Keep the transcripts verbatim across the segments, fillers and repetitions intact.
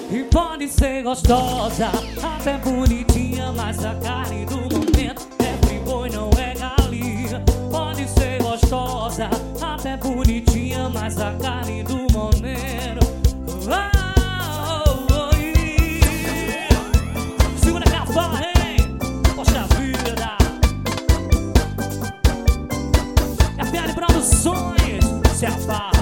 E pode ser gostosa, até bonitinha, mas a carne do momento é friboi, não é galinha. Pode ser gostosa, até bonitinha, mas a carne do momento. Ah, oh, oh, yeah. Segura a cavalo, hein? Poxa vida. É a P L Produções, se afarra.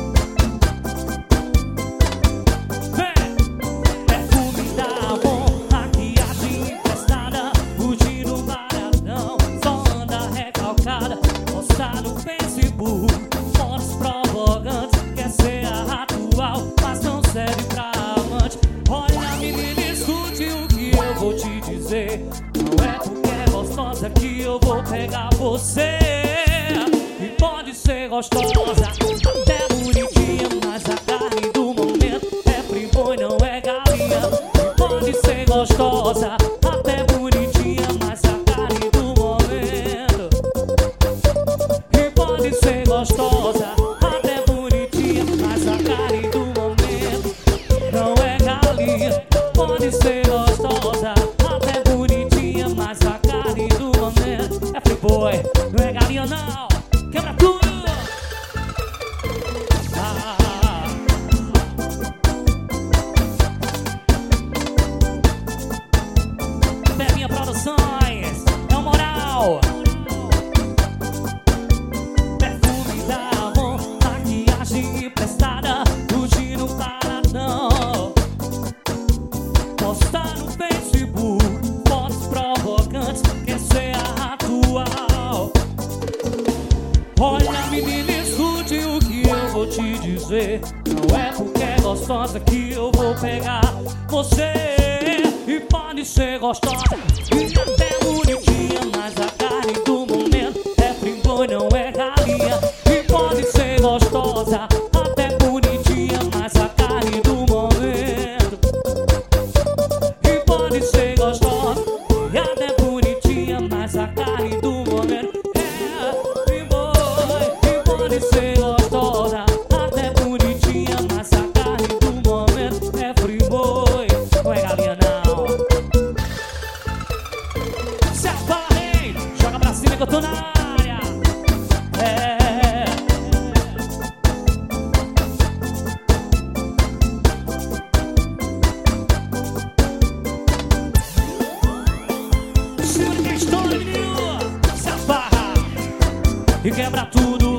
Postar no Facebook fotos provocantes, quer ser a atual, mas não serve pra amante. Olha, menina, escute o que eu vou te dizer. Não é porque é gostosa que eu vou pegar você. E pode ser gostosa, até bonitinha, mas a carne do momento é friboi, não é galinha. E pode ser gostosa, até bonitinha, mas a carne do momento. Pode ser gostosa, até bonitinha, mas a carne do momento não é galinha. Pode ser gostosa, até bonitinha, mas a carne do momento é friboi, não é galinha não. Quebra tudo. Ah. Pelinha Produções, é o moral. Emprestada, fugir no paradão. Postar no Facebook fotos provocantes, quer ser a atual. Olha, menina, escute o que eu vou te dizer. Não é porque é gostosa que eu vou pegar você. E pode ser gostosa e até bonitinha, mas a carne do momento é friboi, não é galinha. E pode ser gostosa, até bonitinha, mas a carne do momento. E pode ser gostosa e até bonitinha, mas a carne do momento é friboi. E pode ser gostosa, até bonitinha, mas a carne do momento é friboi, não é galinha não. Se afarrem, joga pra cima que eu tô na área. É. E quebra tudo.